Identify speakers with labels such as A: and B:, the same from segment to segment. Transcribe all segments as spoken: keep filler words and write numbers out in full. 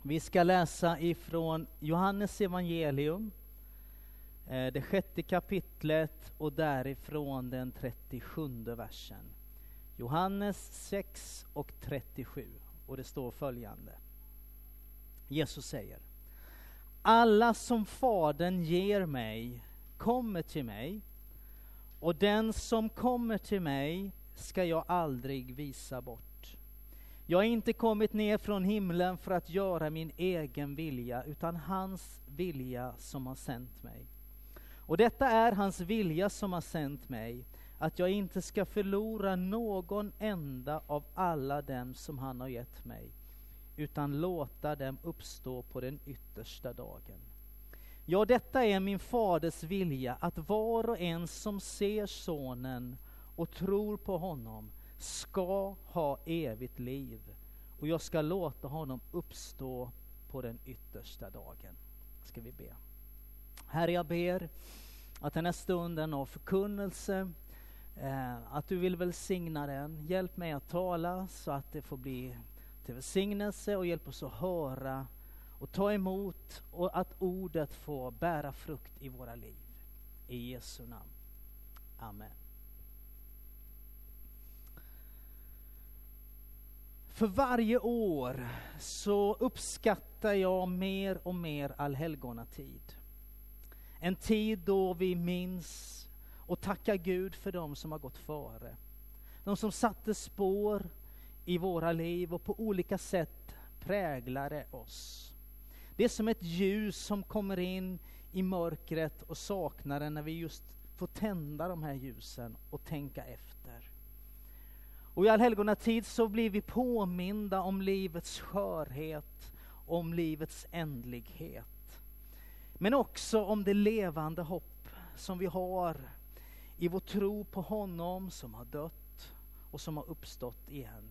A: Vi ska läsa ifrån Johannes evangelium, det sjätte kapitlet och därifrån den trettiosjunde versen. Johannes sex och trettiosju, och det står följande. Jesus säger: alla som Fadern ger mig kommer till mig, och den som kommer till mig ska jag aldrig visa bort. Jag har inte kommit ner från himlen för att göra min egen vilja, utan hans vilja som har sänt mig. Och detta är hans vilja som har sänt mig, att jag inte ska förlora någon enda av alla dem som han har gett mig, utan låta dem uppstå på den yttersta dagen. Ja, detta är min faders vilja, att var och en som ser sonen och tror på honom ska ha evigt liv, och jag ska låta honom uppstå på den yttersta dagen. Ska vi be. Herre, jag ber att den här stunden av förkunnelse, eh, att du vill välsigna den. Hjälp mig att tala så att det får bli till välsignelse, och hjälp oss att höra och ta emot, och att ordet får bära frukt i våra liv. I Jesu namn. Amen. För varje år så uppskattar jag mer och mer allhelgonatid. En tid då vi minns och tackar Gud för dem som har gått före. De som satte spår i våra liv och på olika sätt präglade oss. Det är som ett ljus som kommer in i mörkret och saknar det när vi just får tända de här ljusen och tänka efter. Och i allhelgonatid så blir vi påminda om livets skörhet, om livets ändlighet. Men också om det levande hopp som vi har i vår tro på honom som har dött och som har uppstått igen.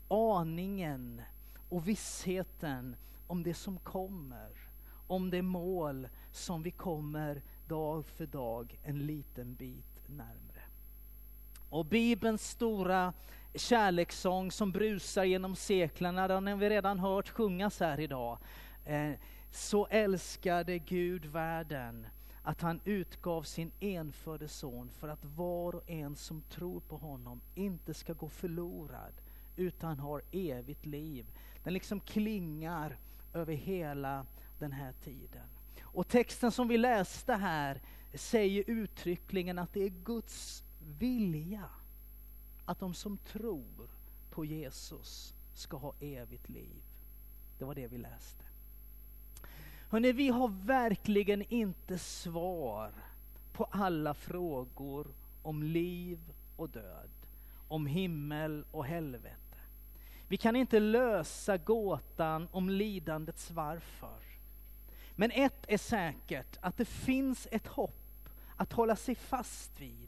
A: Aningen och vissheten om det som kommer, om det mål som vi kommer dag för dag en liten bit närmare. Och Bibelns stora kärlekssång som brusar genom seklarna, den har vi redan hört sjungas här idag. Eh, så älskade Gud världen att han utgav sin enfödde son för att var och en som tror på honom inte ska gå förlorad utan har evigt liv. Den liksom klingar över hela den här tiden. Och texten som vi läste här säger uttryckligen att det är Guds vilja att de som tror på Jesus ska ha evigt liv. Det var det vi läste. Hörrni, vi har verkligen inte svar på alla frågor om liv och död, om himmel och helvete. Vi kan inte lösa gåtan om lidandets varför. Men ett är säkert, att det finns ett hopp att hålla sig fast vid.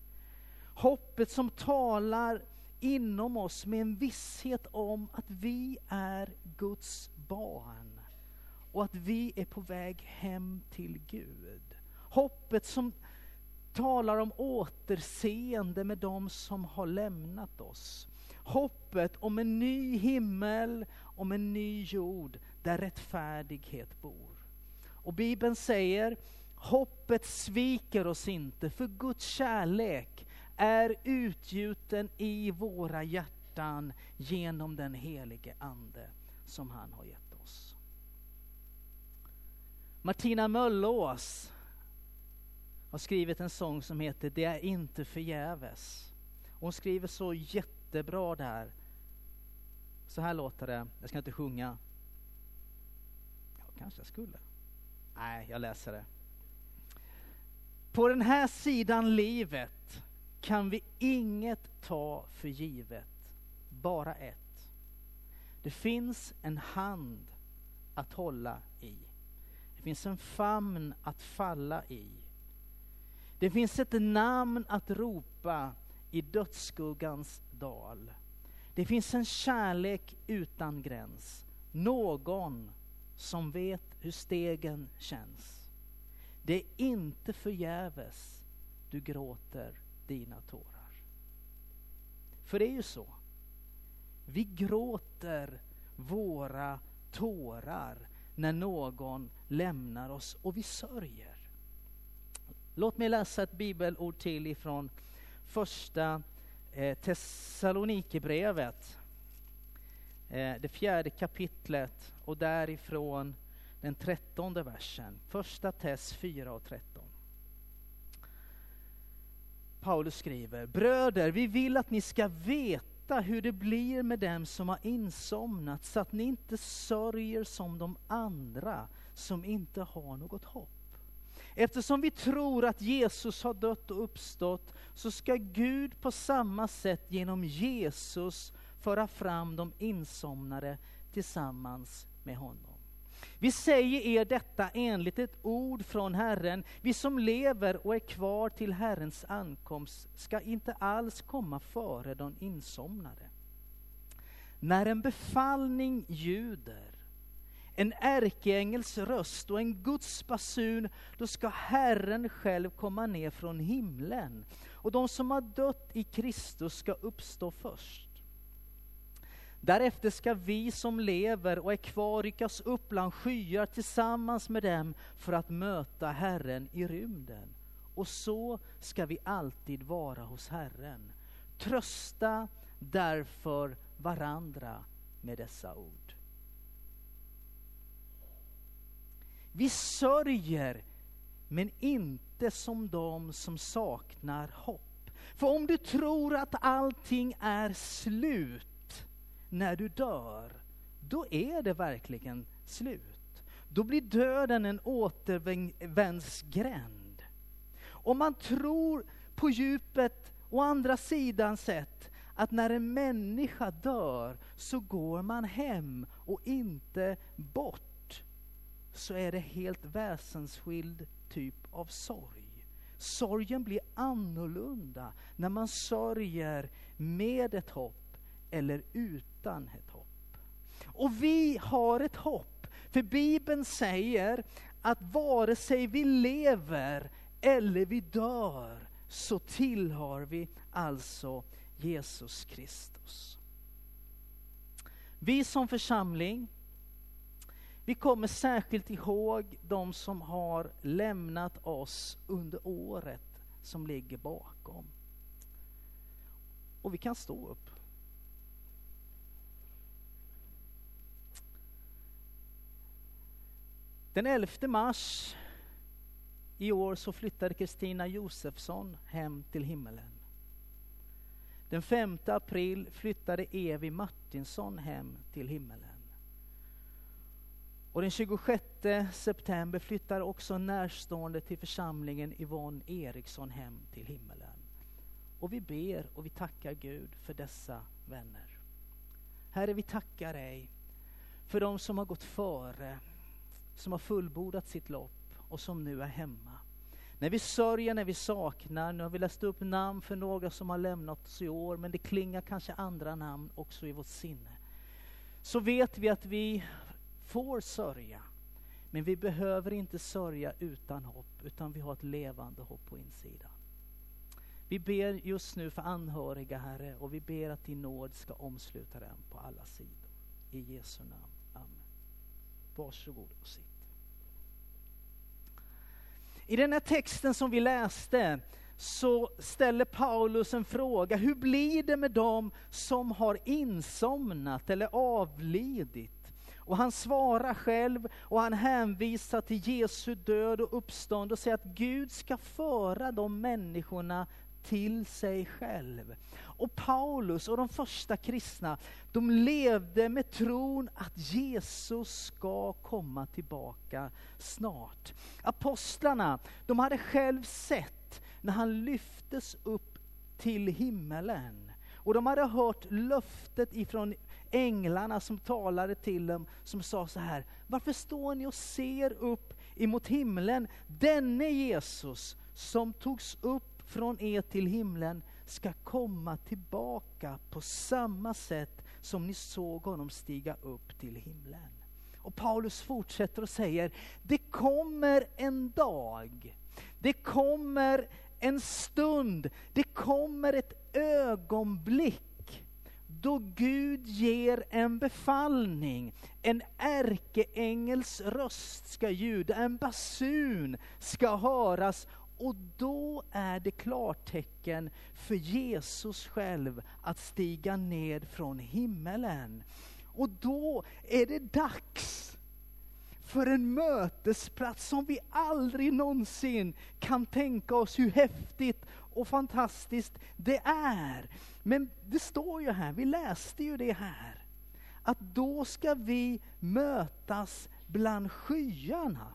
A: Hoppet som talar inom oss med en visshet om att vi är Guds barn och att vi är på väg hem till Gud. Hoppet som talar om återseende med dem som har lämnat oss. Hoppet om en ny himmel, om en ny jord där rättfärdighet bor. Och Bibeln säger, hoppet sviker oss inte, för Guds kärlek är utgjuten i våra hjärtan genom den helige ande som han har gett oss. Martina Möllås har skrivit en sång som heter Det är inte förgäves. Hon skriver så jättebra där. Så här låter det. Jag ska inte sjunga. Ja, kanske jag skulle. Nej, jag läser det. På den här sidan livet kan vi inget ta för givet, bara ett. Det finns en hand att hålla i. Det finns en famn att falla i. Det finns ett namn att ropa i dödsskuggans dal. Det finns en kärlek utan gräns. Någon som vet hur stegen känns. Det är inte förgäves du gråter dina tårar. För det är ju så. Vi gråter våra tårar när någon lämnar oss och vi sörjer. Låt mig läsa ett bibelord till ifrån första eh, Thessalonikerbrevet. Eh, det fjärde kapitlet och därifrån den trettonde versen. Första Tess fyra och tretton. Paulus skriver: bröder, vi vill att ni ska veta hur det blir med dem som har insomnat, så att ni inte sörjer som de andra som inte har något hopp. Eftersom vi tror att Jesus har dött och uppstått, så ska Gud på samma sätt genom Jesus föra fram de insomnade tillsammans med honom. Vi säger er detta enligt ett ord från Herren. Vi som lever och är kvar till Herrens ankomst ska inte alls komma före de insomnade. När en befallning ljuder, en ärkeängels röst och en Guds basun, då ska Herren själv komma ner från himlen, och de som har dött i Kristus ska uppstå först. Därefter ska vi som lever och är kvar ryckas upp bland skyar tillsammans med dem för att möta Herren i rymden. Och så ska vi alltid vara hos Herren. Trösta därför varandra med dessa ord. Vi sörjer, men inte som de som saknar hopp. För om du tror att allting är slut när du dör, då är det verkligen slut. Då blir döden en återvändsgränd. Om man tror på djupet å andra sidan sett att när en människa dör så går man hem och inte bort, så är det helt väsensskild typ av sorg. Sorgen blir annorlunda när man sörjer med ett hopp eller utan ett hopp. Och vi har ett hopp, för Bibeln säger att vare sig vi lever eller vi dör, så tillhör vi alltså Jesus Kristus. Vi som församling, vi kommer särskilt ihåg de som har lämnat oss under året som ligger bakom. Och vi kan stå upp. Den elfte mars i år så flyttade Kristina Josefsson hem till himmelen. Den femte april flyttade Evi Martinsson hem till himmelen. Och den tjugosjätte september flyttade också närstående till församlingen Yvonne Eriksson hem till himmelen. Och vi ber och vi tackar Gud för dessa vänner. Herre, vi tackar dig för de som har gått före, som har fullbordat sitt lopp och som nu är hemma. När vi sörjer, när vi saknar, nu har vi läst upp namn för några som har lämnat oss i år, men det klingar kanske andra namn också i vårt sinne. Så vet vi att vi får sörja, men vi behöver inte sörja utan hopp, utan vi har ett levande hopp på insidan. Vi ber just nu för anhöriga, Herre, och vi ber att din nåd ska omsluta dem på alla sidor. I Jesu namn. Amen. Varsågod och sitt. I den här texten som vi läste så ställer Paulus en fråga. Hur blir det med dem som har insomnat eller avlidit? Och han svarar själv och han hänvisar till Jesu död och uppstånd och säger att Gud ska föra de människorna till sig själv. Och Paulus och de första kristna, de levde med tron att Jesus ska komma tillbaka snart. Apostlarna, de hade själv sett när han lyftes upp till himmelen. Och de hade hört löftet ifrån änglarna som talade till dem, som sa så här: varför står ni och ser upp emot himlen? Denne Jesus som togs upp från er till himlen ska komma tillbaka på samma sätt som ni såg honom stiga upp till himlen. Och Paulus fortsätter och säger: det kommer en dag, det kommer en stund, det kommer ett ögonblick då Gud ger en befallning, en ärkeängels röst ska ljuda, en basun ska höras, och då är det klartecken för Jesus själv att stiga ned från himmelen. Och då är det dags för en mötesplats som vi aldrig någonsin kan tänka oss hur häftigt och fantastiskt det är. Men det står ju här, vi läste ju det här, att då ska vi mötas bland skyarna.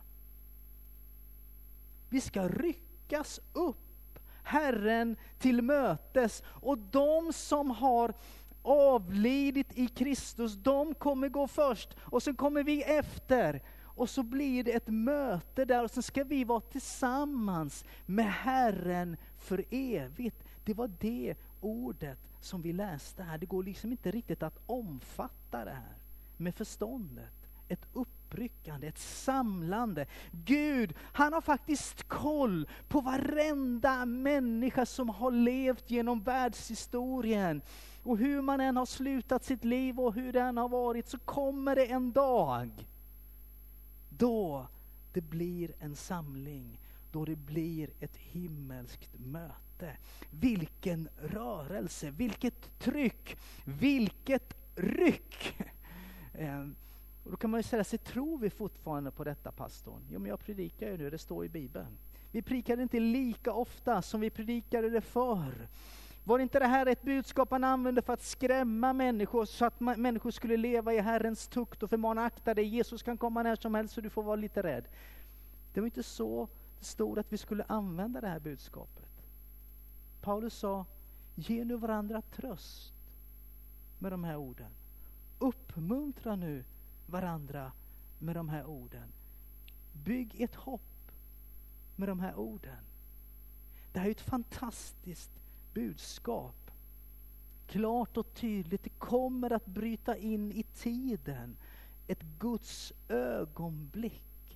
A: Vi ska ryckas upp Herren till mötes, och de som har avlidit i Kristus, de kommer gå först och sen kommer vi efter. Och så blir det ett möte där, och så ska vi vara tillsammans med Herren för evigt. Det var det ordet som vi läste här. Det går liksom inte riktigt att omfatta det här med förståndet. Ett uppryckande, ett samlande. Gud, han har faktiskt koll på varenda människa som har levt genom världshistorien. Och hur man än har slutat sitt liv och hur det än har varit, så kommer det en dag då det blir en samling, då det blir ett himmelskt möte. Vilken rörelse, vilket tryck, vilket ryck. Och då kan man ju säga sig, tror vi fortfarande på detta, pastorn? Jo, men jag predikar ju nu, det står i Bibeln. Vi predikar inte lika ofta som vi predikade det förr. Var inte det här ett budskap han använde för att skrämma människor, så att ma- människor skulle leva i Herrens tukt och förmana, akta dig, Jesus kan komma när som helst så du får vara lite rädd. Det var inte så det stod att vi skulle använda det här budskapet. Paulus sa, ge nu varandra tröst med de här orden. Uppmuntra nu varandra med de här orden. Bygg ett hopp med de här orden. Det här är ett fantastiskt budskap. Klart och tydligt, det kommer att bryta in i tiden. Ett Guds ögonblick.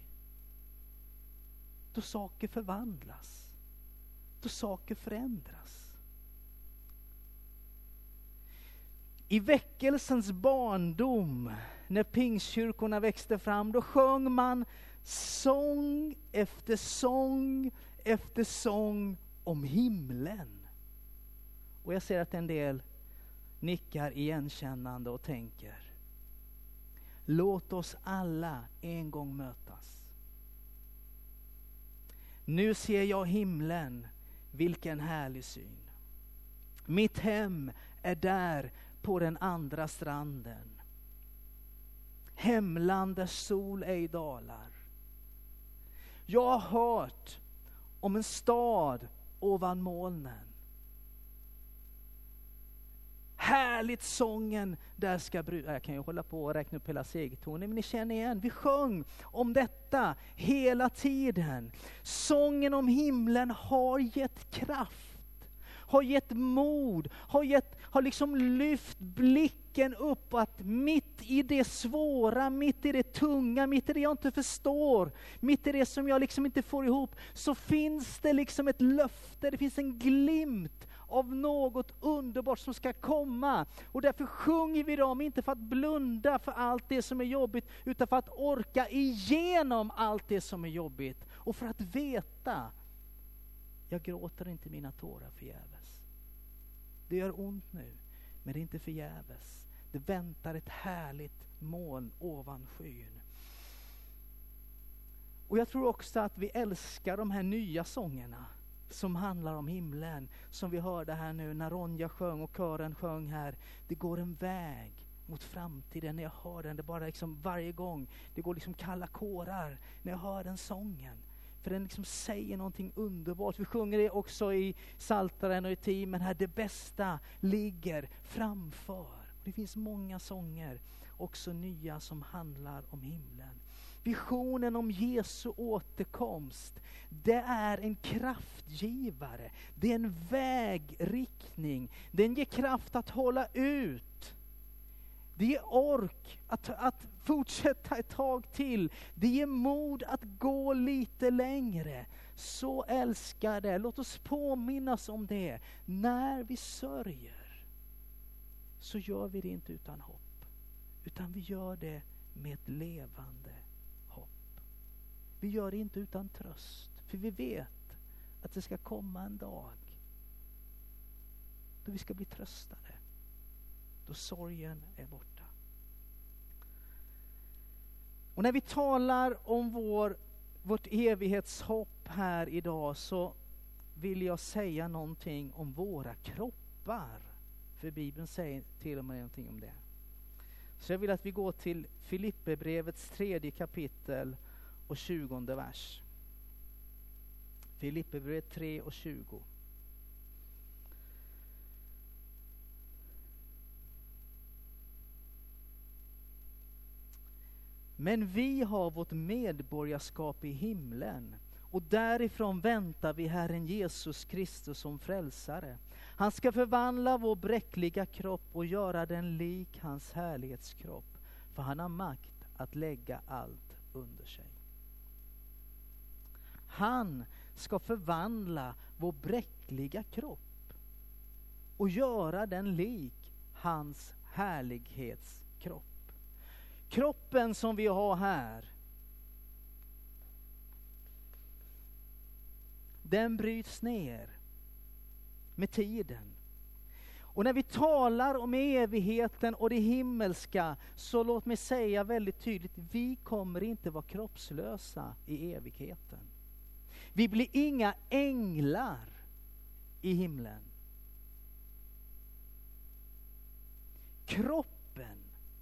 A: Då saker förvandlas. Då saker förändras. I väckelsens barndom, när pingstkyrkorna växte fram, då sjöng man sång efter sång efter sång om himlen. Och jag ser att en del nickar igenkännande och tänker, låt oss alla en gång mötas. Nu ser jag himlen, vilken härlig syn. Mitt hem är där på den andra stranden. Hemland där sol ej dalar. Jag har hört om en stad ovan molnen. Härligt sången där ska bryta. Jag kan ju hålla på och räkna upp hela segertonen, men ni känner igen. Vi sjöng om detta hela tiden. Sången om himlen har gett kraft, har gett mod, har, gett, har liksom lyft blicken upp, att mitt i det svåra, mitt i det tunga, mitt i det jag inte förstår, mitt i det som jag liksom inte får ihop, så finns det liksom ett löfte, det finns en glimt av något underbart som ska komma. Och därför sjunger vi dem, inte för att blunda för allt det som är jobbigt, utan för att orka igenom allt det som är jobbigt. Och för att veta, jag gråter inte mina tårar förgäves. Det gör ont nu, men det är inte förgäves. Det väntar ett härligt moln ovan skyn. Och jag tror också att vi älskar de här nya sångerna som handlar om himlen, som vi hörde här nu när Ronja sjöng och kören sjöng här. Det går en väg mot framtiden. När jag hör den, det bara liksom varje gång, det går liksom kalla kårar när jag hör den sången. För den liksom säger någonting underbart. Vi sjunger det också i Psaltaren och i Timen här. Det bästa ligger framför. Det finns många sånger, också nya, som handlar om himlen. Visionen om Jesu återkomst, det är en kraftgivare. Det är en vägriktning. Den ger kraft att hålla ut. Det ger ork att, att fortsätta ett tag till. Det ger mod att gå lite längre. Så älskar det. Låt oss påminnas om det. När vi sörjer, så gör vi det inte utan hopp. Utan vi gör det med ett levande hopp. Vi gör det inte utan tröst. För vi vet att det ska komma en dag då vi ska bli tröstade. Då sorgen är borta. Och när vi talar om vår, vårt evighetshopp här idag, så vill jag säga någonting om våra kroppar. För Bibeln säger till och med någonting om det. Så jag vill att vi går till Filipperbrevets tredje kapitel och tjugonde vers. Filipperbrevet tre och tjugo. Men vi har vårt medborgarskap i himlen, och därifrån väntar vi Herren Jesus Kristus som frälsare. Han ska förvandla vår bräckliga kropp och göra den lik hans härlighetskropp, för han har makt att lägga allt under sig. Han ska förvandla vår bräckliga kropp och göra den lik hans härlighetskropp. Kroppen som vi har här, den bryts ner med tiden. Och när vi talar om evigheten och det himmelska, så låt mig säga väldigt tydligt, vi kommer inte vara kroppslösa i evigheten. Vi blir inga änglar i himlen. Kroppen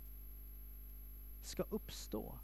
A: ska uppstå.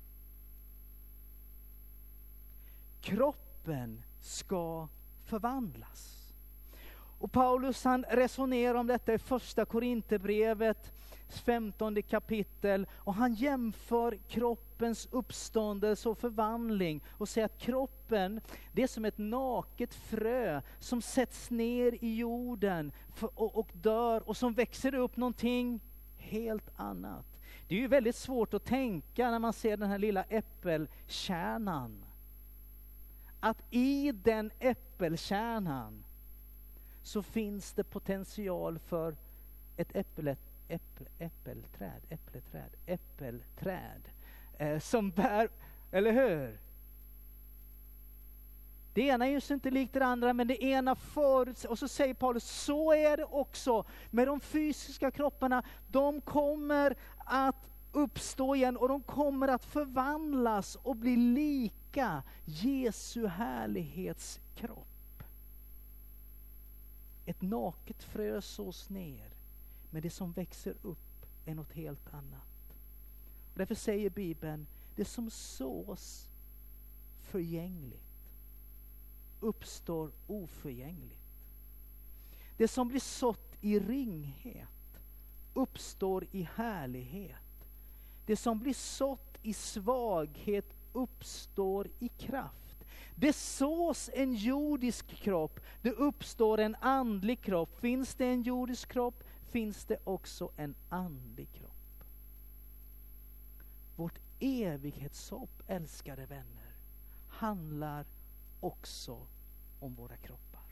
A: Kroppen ska förvandlas. Och Paulus han resonerar om detta i första Korinthierbrevet femtonde kapitel, och han jämför kroppens uppståndelse och förvandling och säger att kroppen, det är som ett naket frö som sätts ner i jorden och, och dör, och som växer upp någonting helt annat. Det är ju väldigt svårt att tänka när man ser den här lilla äppelkärnan, att i den äppelkärnan så finns det potential för ett äpplet, äppel, äppelträd, äppelträd, äppelträd eh, som bär, eller hur? Det ena är ju inte likt det andra, men det ena förut, och så säger Paulus, så är det också med de fysiska kropparna. De kommer att uppstå igen, och de kommer att förvandlas och bli lika Jesu härlighetskropp. Ett naket frö sås ner, men det som växer upp är något helt annat. Och därför säger Bibeln, det som sås förgängligt uppstår oförgängligt. Det som blir sått i ringhet uppstår i härlighet. Det som blir sått i svaghet uppstår i kraft. Det sås en jordisk kropp, det uppstår en andlig kropp. Finns det en jordisk kropp, finns det också en andlig kropp. Vårt evighetshopp, älskade vänner, handlar också om våra kroppar.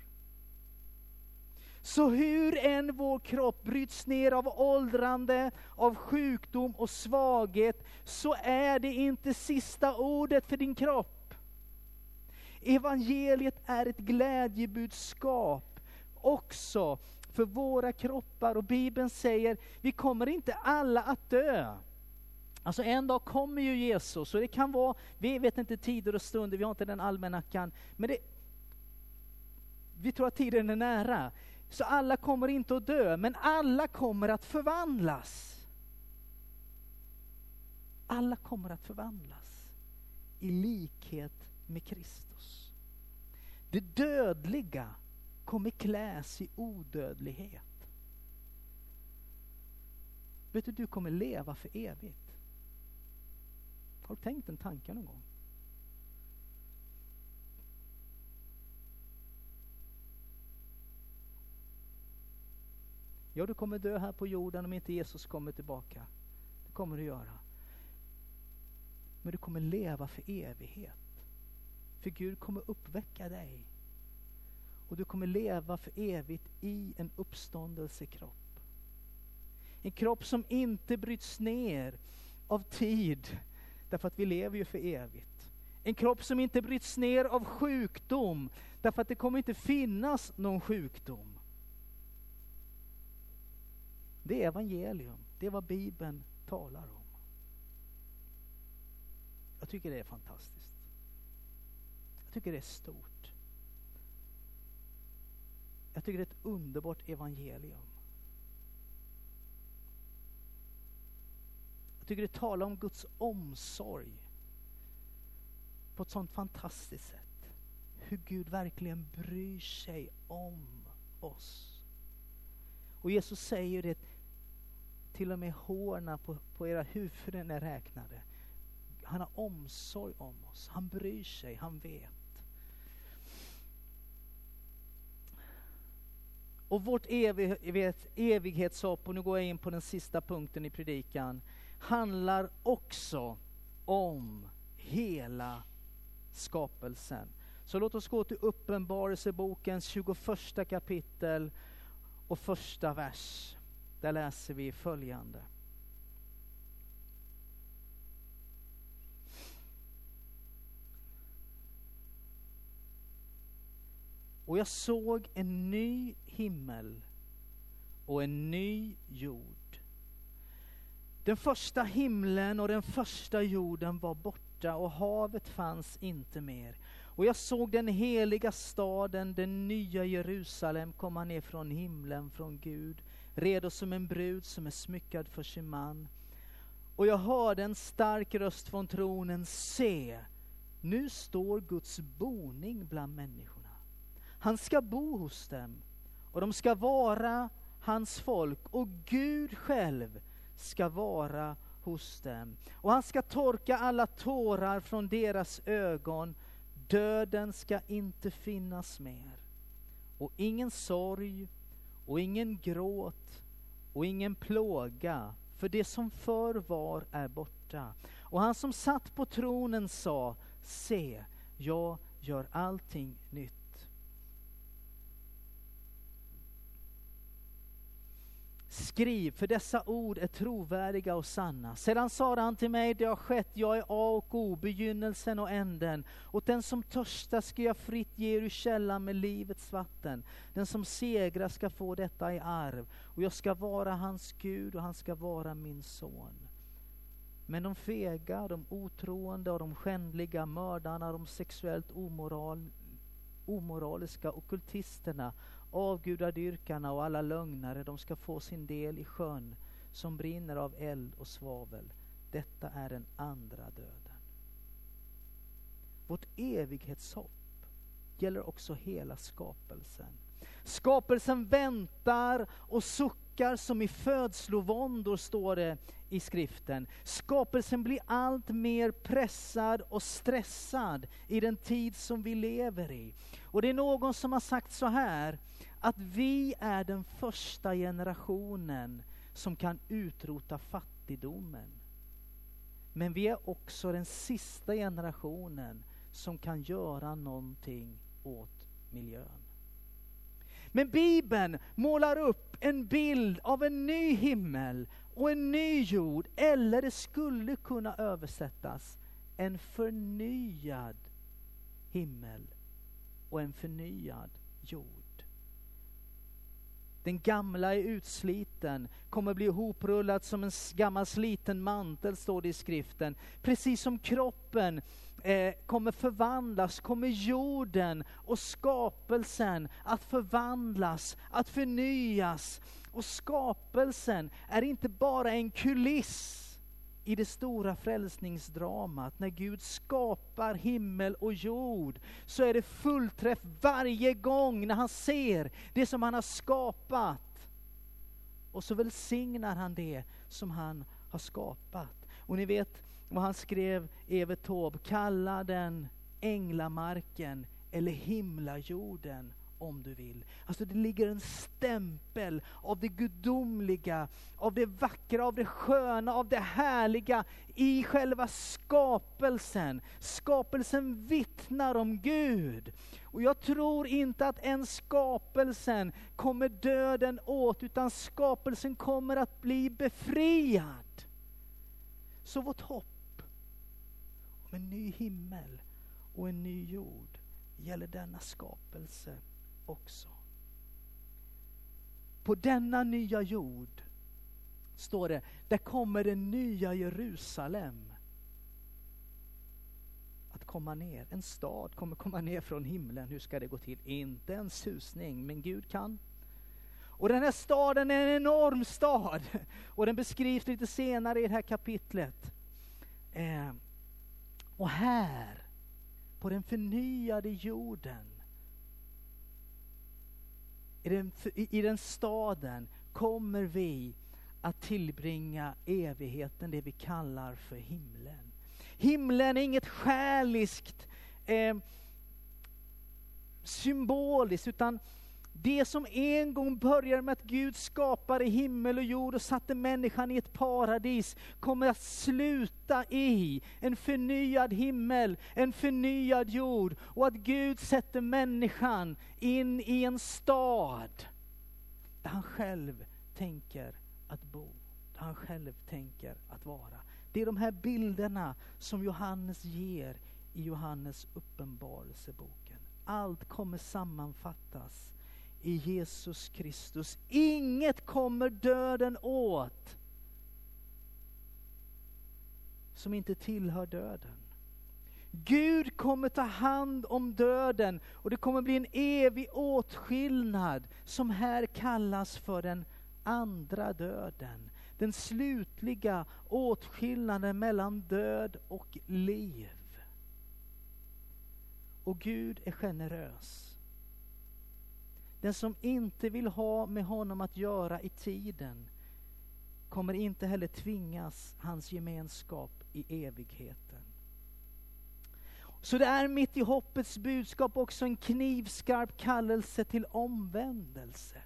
A: Så hur än vår kropp bryts ner av åldrande, av sjukdom och svaghet, så är det inte sista ordet för din kropp. Evangeliet är ett glädjebudskap också för våra kroppar, och Bibeln säger, vi kommer inte alla att dö. Alltså en dag kommer ju Jesus, och det kan vara, vi vet inte tider och stunder, vi har inte den almanackan, men det, vi tror att tiden är nära. Så alla kommer inte att dö, men alla kommer att förvandlas. Alla kommer att förvandlas i likhet med Kristus. Det dödliga kommer kläs i odödlighet. Vet du, du kommer leva för evigt. Har du tänkt en tanke någon gång? Ja, du kommer dö här på jorden om inte Jesus kommer tillbaka. Det kommer du göra. Men du kommer leva för evighet. För Gud kommer uppväcka dig. Och du kommer leva för evigt i en uppståndelsekropp. En kropp som inte bryts ner av tid, därför att vi lever ju för evigt. En kropp som inte bryts ner av sjukdom, därför att det kommer inte finnas någon sjukdom. Det är evangelium. Det är vad Bibeln talar om. Jag tycker det är fantastiskt. Jag tycker det är stort. Jag tycker det är ett underbart evangelium. Jag tycker det talar om Guds omsorg på ett sånt fantastiskt sätt. Hur Gud verkligen bryr sig om oss. Och Jesus säger det, till och med hårna på, på era huvuden är räknade. Han har omsorg om oss. Han bryr sig, han vet. Och vårt evighet, evighetshopp, och nu går jag in på den sista punkten i predikan, handlar också om hela skapelsen. Så låt oss gå till Uppenbarelsebokens tjugoförsta kapitel och första vers. Där läser vi följande. Och jag såg en ny himmel och en ny jord. Den första himlen och den första jorden var borta och havet fanns inte mer. Och jag såg den heliga staden, den nya Jerusalem, komma ner från himlen, från Gud, redo som en brud som är smyckad för sin man. Och jag hörde en stark röst från tronen: se, nu står Guds boning bland människorna. Han ska bo hos dem, och de ska vara hans folk, och Gud själv ska vara hos dem. Och han ska torka alla tårar från deras ögon. Döden ska inte finnas mer, och ingen sorg och ingen gråt och ingen plåga, för det som förr var är borta. Och han som satt på tronen sa: se, jag gör allting nytt. Skriv, för dessa ord är trovärdiga och sanna. Sedan sa han till mig: det har skett, jag är A och O, begynnelsen och änden. Och den som törstar ska jag fritt ge ur källan med livets vatten. Den som segrar ska få detta i arv, och jag ska vara hans Gud och han ska vara min son. Men de fega, de otroende och de skändliga, mördarna, de sexuellt omoral, omoraliska, ockultisterna, avgudadyrkarna och alla lögnare, de ska få sin del i sjön som brinner av eld och svavel. Detta är den andra döden. Vårt evighetshopp gäller också hela skapelsen. Skapelsen väntar och suckar som i födslovåndor, står det i skriften. Skapelsen blir allt mer pressad och stressad i den tid som vi lever i. Och det är någon som har sagt så här, att vi är den första generationen som kan utrota fattigdomen. Men vi är också den sista generationen som kan göra någonting åt miljön. Men Bibeln målar upp en bild av en ny himmel och en ny jord, eller det skulle kunna översättas en förnyad himmel och en förnyad jord. Den gamla är utsliten, kommer bli ihoprullad som en gammal sliten mantel, står det i skriften. Precis som kroppen eh, kommer förvandlas, kommer jorden och skapelsen att förvandlas, att förnyas. Och skapelsen är inte bara en kuliss i det stora frälsningsdramat. När Gud skapar himmel och jord så är det fullträff varje gång när han ser det som han har skapat. Och så välsignar han det som han har skapat. Och ni vet vad han skrev, Evert Taube: kalla den änglamarken eller himlajorden om du vill. Alltså det ligger en stämpel av det gudomliga, av det vackra, av det sköna, av det härliga i själva skapelsen. Skapelsen vittnar om Gud. Och jag tror inte att en skapelsen kommer döden åt, utan skapelsen kommer att bli befriad. Så vårt hopp om en ny himmel och en ny jord gäller denna skapelse också. På denna nya jord, står det, där kommer det nya Jerusalem att komma ner. En stad kommer komma ner från himlen. Hur ska det gå till? Inte en susning, men Gud kan. Och den här staden är en enorm stad. Och den beskrivs lite senare i det här kapitlet. Eh, och här, på den förnyade jorden, i den, i den staden kommer vi att tillbringa evigheten, det vi kallar för himlen. Himlen är inget själiskt, eh, symboliskt, utan det som en gång började med att Gud skapade himmel och jord och satte människan i ett paradis kommer att sluta i en förnyad himmel, en förnyad jord, och att Gud sätter människan in i en stad där han själv tänker att bo, där han själv tänker att vara. Det är de här bilderna som Johannes ger i Johannes uppenbarelseboken. Allt kommer sammanfattas i Jesus Kristus. Inget kommer döden åt som inte tillhör döden. Gud kommer ta hand om döden, och det kommer bli en evig åtskillnad som här kallas för den andra döden. Den slutliga åtskillnaden mellan död och liv. Och Gud är generös. Den som inte vill ha med honom att göra i tiden kommer inte heller tvingas hans gemenskap i evigheten. Så det är mitt i hoppets budskap också en knivskarp kallelse till omvändelse.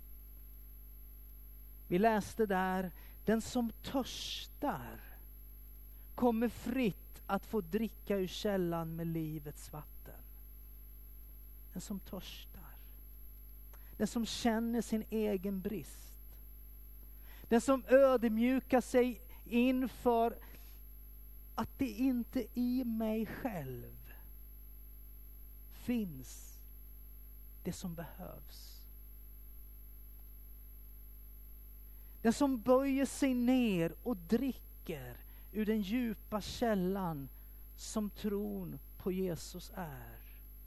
A: Vi läste där, den som törstar kommer fritt att få dricka ur källan med livets vatten. Den som törstar. Den som känner sin egen brist. Den som ödmjukar sig inför att det inte i mig själv finns det som behövs. Den som böjer sig ner och dricker ur den djupa källan som tron på Jesus är.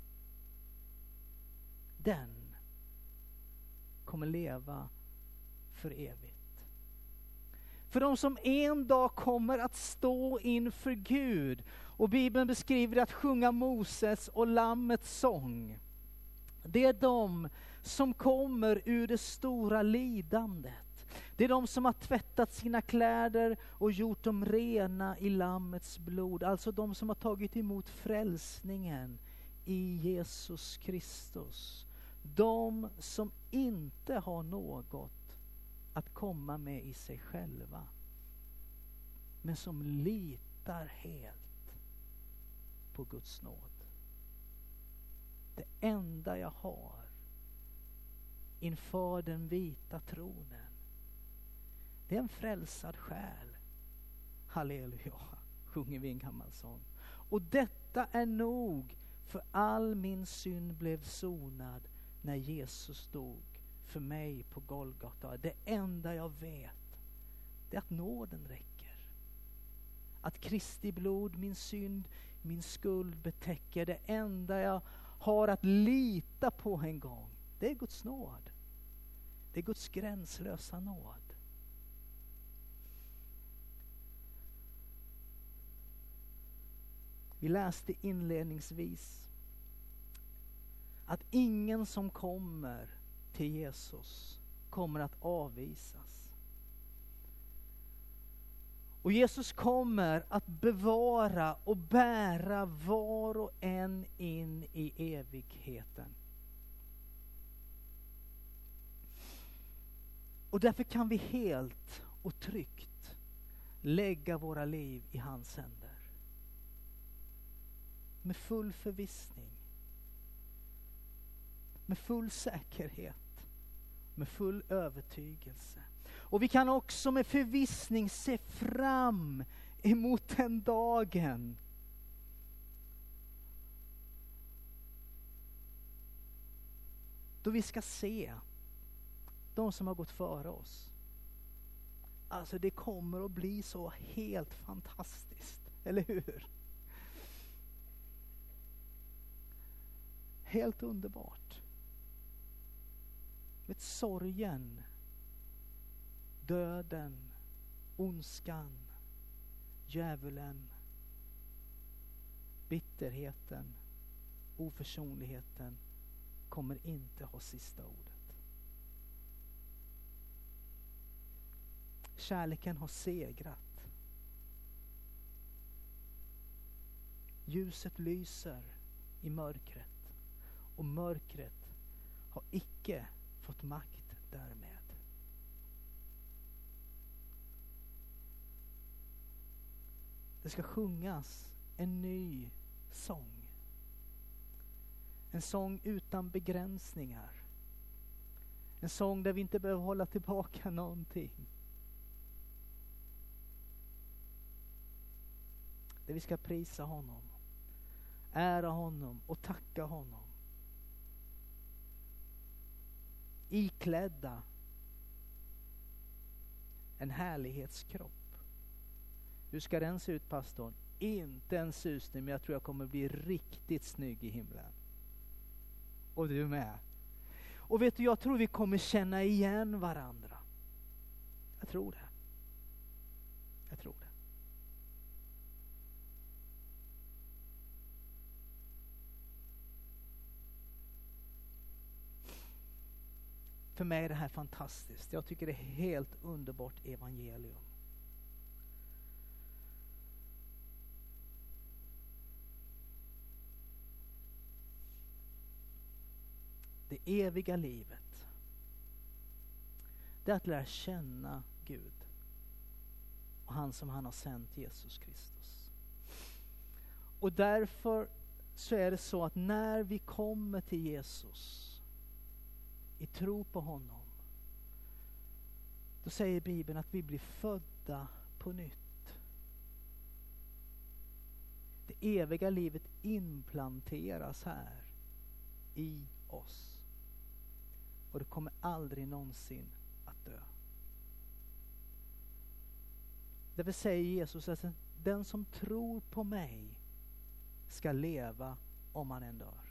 A: Den kommer leva för evigt. För de som en dag kommer att stå inför Gud, och Bibeln beskriver att sjunga Moses och Lammets sång. Det är de som kommer ur det stora lidandet. Det är de som har tvättat sina kläder och gjort dem rena i Lammets blod. Alltså de som har tagit emot frälsningen i Jesus Kristus. De som inte har något att komma med i sig själva, men som litar helt på Guds nåd. Det enda jag har inför den vita tronen, det är en frälsad själ. Halleluja, sjunger vi en gammal sång. Och detta är nog, för all min synd blev sonad när Jesus dog för mig på Golgata. Det enda jag vet, det är att nåden räcker. Att Kristi blod min synd, min skuld betäcker. Det enda jag har att lita på en gång, det är Guds nåd. Det är Guds gränslösa nåd. Vi läste inledningsvis att ingen som kommer till Jesus kommer att avvisas. Och Jesus kommer att bevara och bära var och en in i evigheten. Och därför kan vi helt och tryggt lägga våra liv i hans händer. Med full förvissning. Med full säkerhet. Med full övertygelse. Och vi kan också med förvissning se fram emot den dagen då vi ska se de som har gått före oss. Alltså det kommer att bli så helt fantastiskt, eller hur? Helt underbart. Vet, sorgen, döden, ondskan, djävulen, bitterheten, oförsonligheten kommer inte ha sista ordet. Kärleken har segrat. Ljuset lyser i mörkret och mörkret har icke fått makt därmed. Det ska sjungas en ny sång. En sång utan begränsningar. En sång där vi inte behöver hålla tillbaka någonting. Där vi ska prisa honom, ära honom och tacka honom. Iklädda en härlighetskropp. Hur ska den se ut, pastorn? Inte en susning, men jag tror jag kommer bli riktigt snygg i himlen. Och du med. Och vet du, jag tror vi kommer känna igen varandra. Jag tror det. Jag tror det. För mig är det här fantastiskt. Jag tycker det är helt underbart evangelium. Det eviga livet, det är att lära känna Gud och han som han har sänt, Jesus Kristus. Och därför så är det så att när vi kommer till Jesus i tro på honom, då säger Bibeln att vi blir födda på nytt. Det eviga livet implanteras här i oss. Och det kommer aldrig någonsin att dö. Därför säger Jesus att den som tror på mig ska leva om han än dör.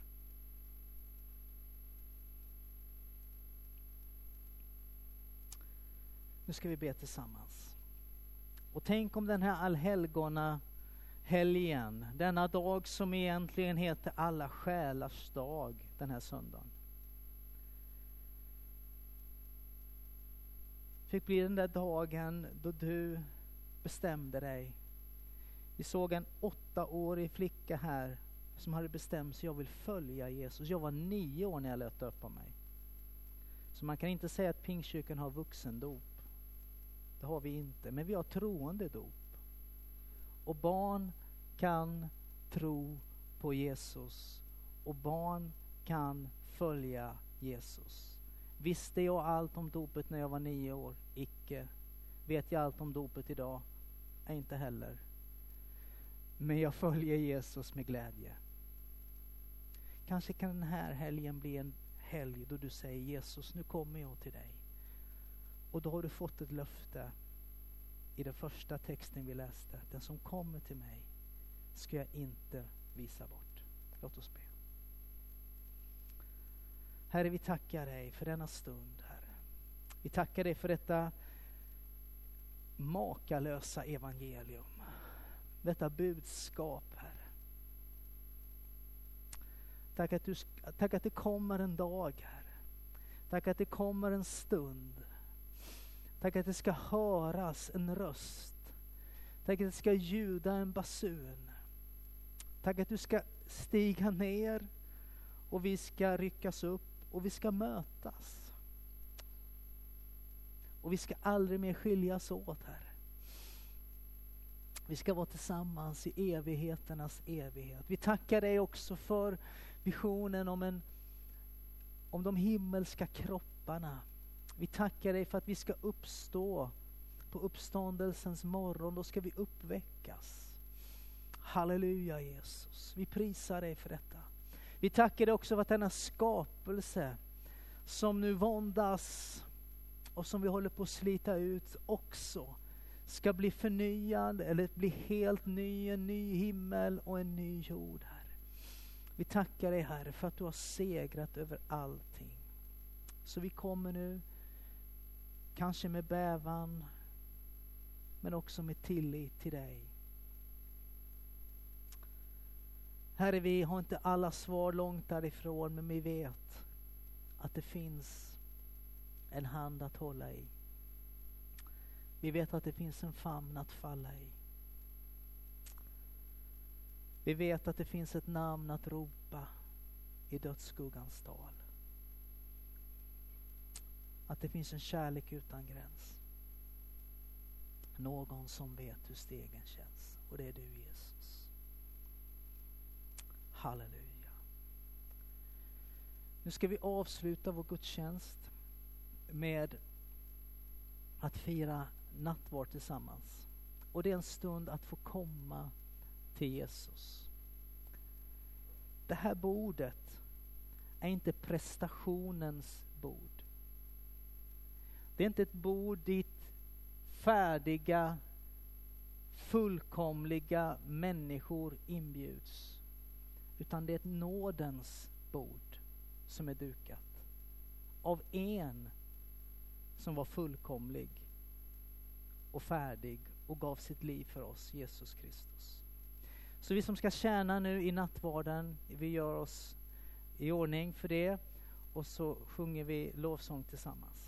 A: Nu ska vi be tillsammans. Och tänk om den här allhelgona helgen, denna dag som egentligen heter alla själars dag, den här söndagen, fick bli den där dagen då du bestämde dig. Vi såg en åttaårig flicka här som hade bestämt sig, jag vill följa Jesus. Jag var nio år när jag lät döpa mig. Så man kan inte säga att Pingstkyrkan har vuxendop. Det har vi inte, men vi har troende dop. Och barn kan tro på Jesus. Och barn kan följa Jesus. Visste jag allt om dopet när jag var nio år? Icke. Vet jag allt om dopet idag? Inte heller. Men jag följer Jesus med glädje. Kanske kan den här helgen bli en helg då du säger, Jesus, nu kommer jag till dig. Och då har du fått ett löfte i den första texten vi läste. Den som kommer till mig ska jag inte visa bort. Låt oss be. Herre, vi tackar dig för denna stund, Herre. Vi tackar dig för detta makalösa evangelium. Detta budskap, Herre. Tack att, du, tack att det kommer en dag, Herre. Tack att det kommer en stund. Tack att det ska höras en röst. Tack att det ska ljuda en basun. Tack att du ska stiga ner och vi ska ryckas upp och vi ska mötas. Och vi ska aldrig mer skiljas åt, Herre. Vi ska vara tillsammans i evigheternas evighet. Vi tackar dig också för visionen om, en, om de himmelska kropparna. Vi tackar dig för att vi ska uppstå på uppståndelsens morgon. Då ska vi uppväckas. Halleluja Jesus. Vi prisar dig för detta. Vi tackar dig också för att denna skapelse som nu våndas och som vi håller på att slita ut också ska bli förnyad eller bli helt ny, en ny himmel och en ny jord, Herre. Vi tackar dig, Herre, för att du har segrat över allting. Så vi kommer nu, kanske med bävan, men också med tillit till dig. Herre, vi har inte alla svar långt därifrån, men vi vet att det finns en hand att hålla i. Vi vet att det finns en famn att falla i. Vi vet att det finns ett namn att ropa i dödsskuggans dal. Att det finns en kärlek utan gräns. Någon som vet hur stegen känns. Och det är du, Jesus. Halleluja. Nu ska vi avsluta vår gudstjänst med att fira nattvard tillsammans. Och det är en stund att få komma till Jesus. Det här bordet är inte prestationens bord. Det är inte ett bord dit färdiga, fullkomliga människor inbjuds. Utan det är ett nådens bord som är dukat. Av en som var fullkomlig och färdig och gav sitt liv för oss, Jesus Kristus. Så vi som ska tjäna nu i nattvarden, vi gör oss i ordning för det och så sjunger vi lovsång tillsammans.